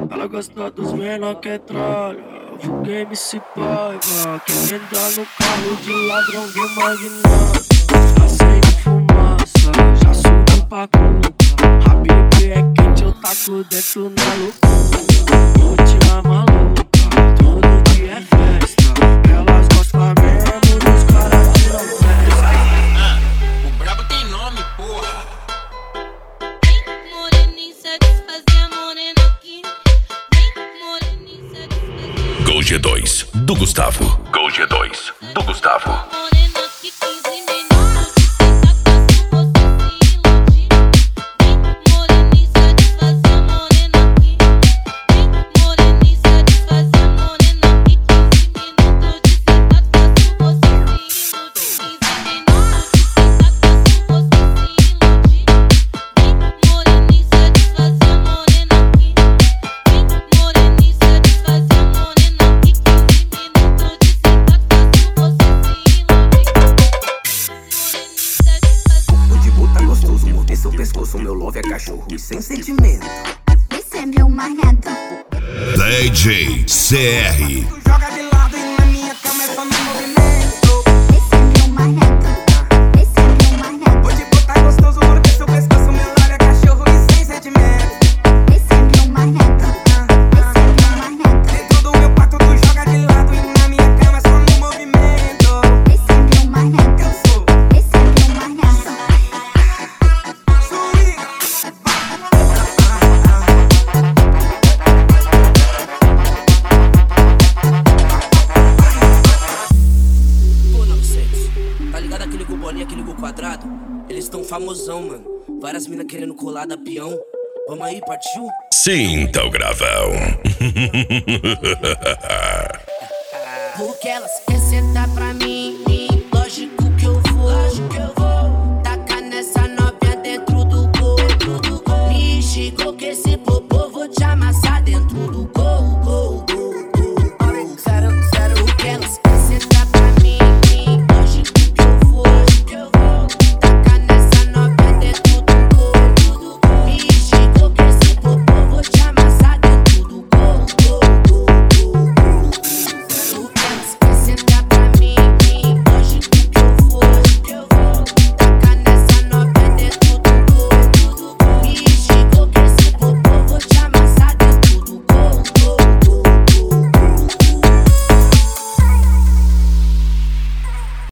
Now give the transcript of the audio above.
Ela gosta dos menor que tralha. Foguei MC Paiva. Quem entra no carro de ladrão de magnata. Acende fumaça, já subiu pra conta. A bebê é quente, eu taco dentro na loucura. Última maluca, todo dia é festa. Elas gostam mesmo dos caras que não prestam. O brabo tem nome, porra. Vem moreninho satisfazer a morena aqui. Vem moreninho satisfazer. Gol G2 do Gustavo. Gol G2 do Gustavo. Morena aqui 15 minutos de senta, faço você se iludir. Vem moreninho satisfazer a morena aqui. Vem moreninho satisfazer a morena aqui 15 minutos de senta, faço você se iludir. 15 minutos de senta, faço você se iludir. Vem moreninho satisfazer a morena aqui. Vem moreninho satisfazer a morena aqui 15 minutos de senta, faço você se iludir. O de botar gostoso, morder seu pescoço. Meu love é cachorro e sem sentimento. Esse é meu marrento. DJ CR. Tu joga de lado e na minha cama é só no movimento. Esse é meu marrento. Esse é meu marrento. O de botar gostoso, morder seu pescoço. Meu love é cachorro e sem sentimento. Esse é meu marrento. Esse é meu marrento. Dentro do meu quarto tu joga de lado e na minha cama é só no movimento. Esse é meu marrento. Eu sou Esse é meu marrento. swing. Pô, 900, tá ligado aquele gol bolinha, aquele gol quadrado? Eles tão famosão, mano. Várias minas querendo colar da peão. Vamos aí, partiu? Sinta o gravão. Porque elas querem sentar pra